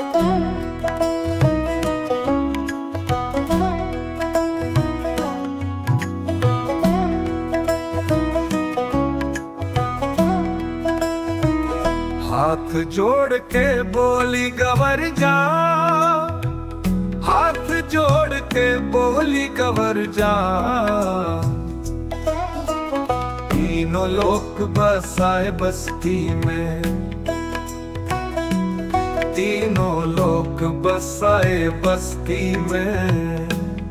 हाथ जोड़ के बोली गवर जा, हाथ जोड़ के बोली गवर जा। तीनों लोक बसाए बस्ती में, तीनों लोक बसाए बस्ती में।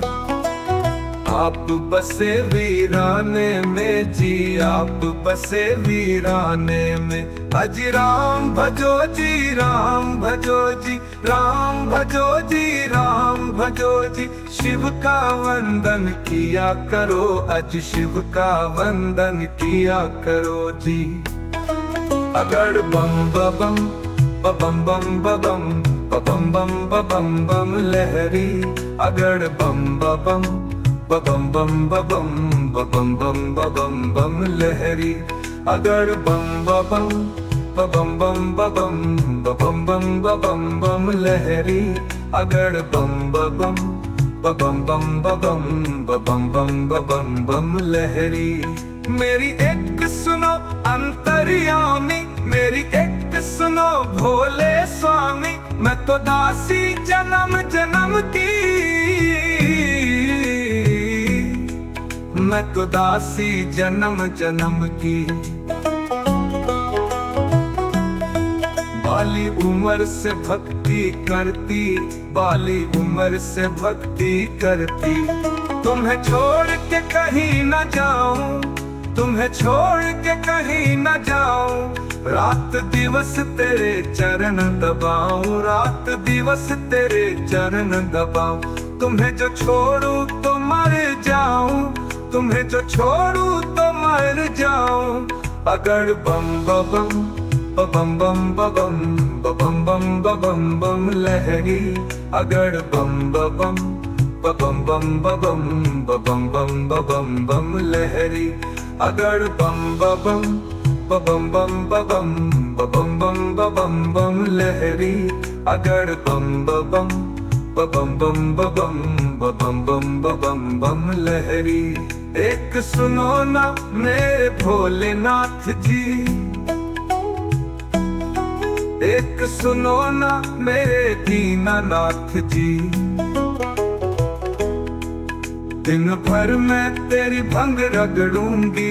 आप बसे वीराने में जी, आप बसे वीराने में। अजी राम भजो जी, राम भजो जी, राम भजो जी, राम भजो जी। शिव का वंदन किया करो, अज शिव का वंदन किया करो जी। अगड़ बम बम बम बम बम बम बम बम बम लहरी। अगड़ बम बम बम बम बम बम बम बम बम लहरी। अगड़ बम बम बम बम बम बम बम बम लहरी। अगड़ बम बम बम बम बम बम बम लहरी। मेरी एक सुनो अंतर्यामी, मेरी एक सुनो भोले स्वामी। मैं तो दासी जन्म जन्म की, मैं तो दासी जन्म जन्म की। बाली उम्र से भक्ति करती, बाली उम्र से भक्ति करती। तुम्हें छोड़ के कहीं न जाऊं, तुम्हें छोड़ के कहीं न जाऊं। रात दिवस तेरे चरण दबाऊं, रात दिवस तेरे चरण दबाऊं। तुम्हें जो छोड़ूं तो मर जाऊं, तुम्हें जो छोड़ूं तो मर जाऊं। अगड़ बम बम बम बम बम बम बम बम बम लहरी। अगड़ बम बम बम बम बम बम बम बम बम लहरी। अगड़ बम बम बम बम बम बम बम बम लहरी। अगड़ बम बम बम बम बम बम लहरी। एक सुनो ना मेरे भोलेनाथ जी, एक सुनो ना मेरे दीनानाथ जी। दिन भर मैं तेरी भंग रगड़ूंगी,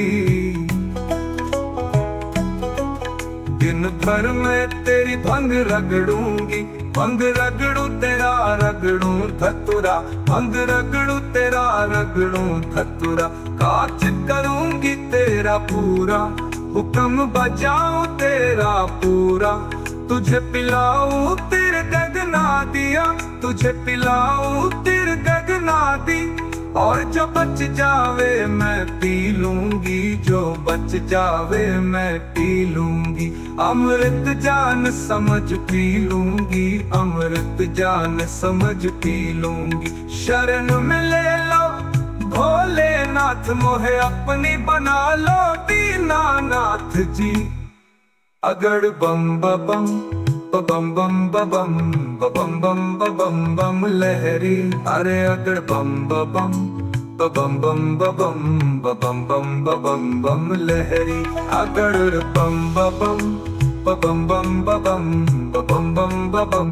दिन भर मैं तेरी भंग रगड़ूंगी। भंग रगड़ू तेरा रगड़ू धतुरा, भंग रगड़ू तेरा रगड़ू धतुरा। काज करूंगी तेरा पूरा, हुक्म बजाऊं तेरा पूरा। तुझे पिलाऊं तिर गगना दिया, तुझे पिलाऊं तिर गगना दी। और जो बच जावे मैं पी लूंगी, जो बच जावे मैं पी लूंगी। अमृत जान समझ पी लूंगी, अमृत जान समझ पी लूंगी। शरण में ले लो भोलेनाथ, मोहे अपनी बना लो दीनानाथ जी। अगड़ बम बम बम बम बम बम बम बम बम लहरी। अरे अगड़ बम बम बम बम बम बम बम बम लहरी। अगड़ बम बम बम बम बम बम बम